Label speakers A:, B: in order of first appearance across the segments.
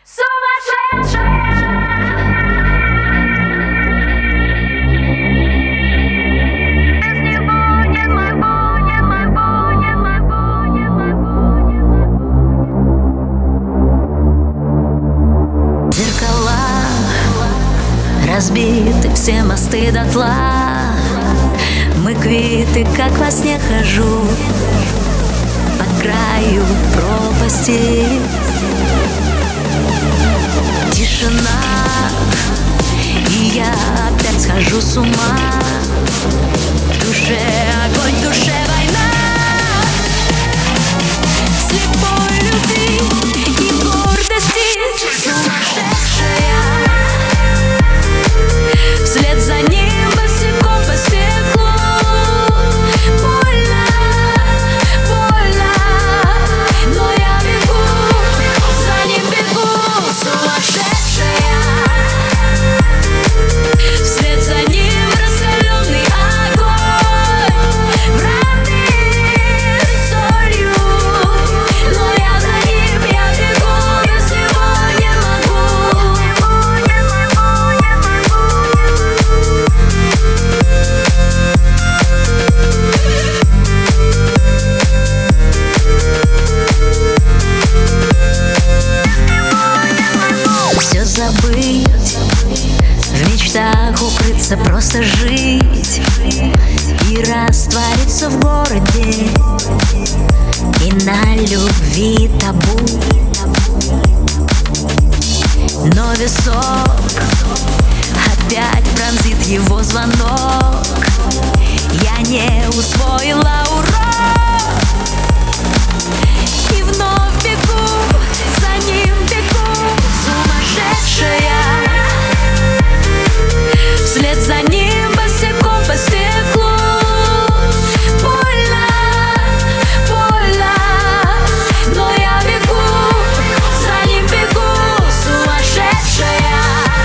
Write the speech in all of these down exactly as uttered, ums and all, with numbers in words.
A: Разбиты все мосты дотла. Мы квиты, как во сне хожу по краю пропасти. Тишина, и я опять схожу с ума. В душе огонь, в душе война. Слепой любви и гордости сумасшедшая. Вслед за ним босиком по стеклу. Больно, больно, но я бегу, за ним бегу, сумасшедшая. Вслед за ним раскаленный огонь, вранный солью. Но я за ним, я бегу, без него не могу. Все забыть, в мечтах укрыться, просто жить и раствориться в городе, и на любви табу. Но висок опять пронзит его звонок. Я не усвоила урок и вновь бегу, за ним бегу, сумасшедшая. Вслед за ним босиком по стеклу. Больно, больно, но я бегу, за ним бегу, сумасшедшая.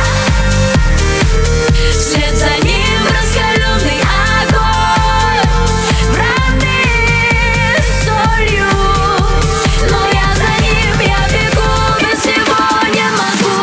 A: Вслед за ним раскаленный огонь, вранный солью. Но я за ним, я бегу, без него не могу.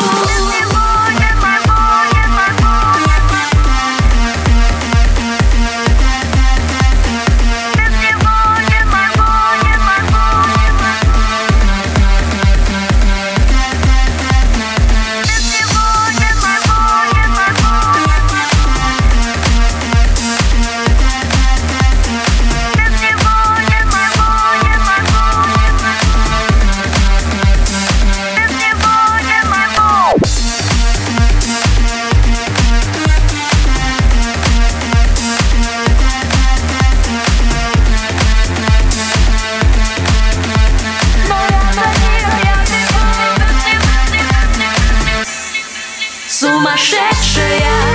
A: Сумасшедшая.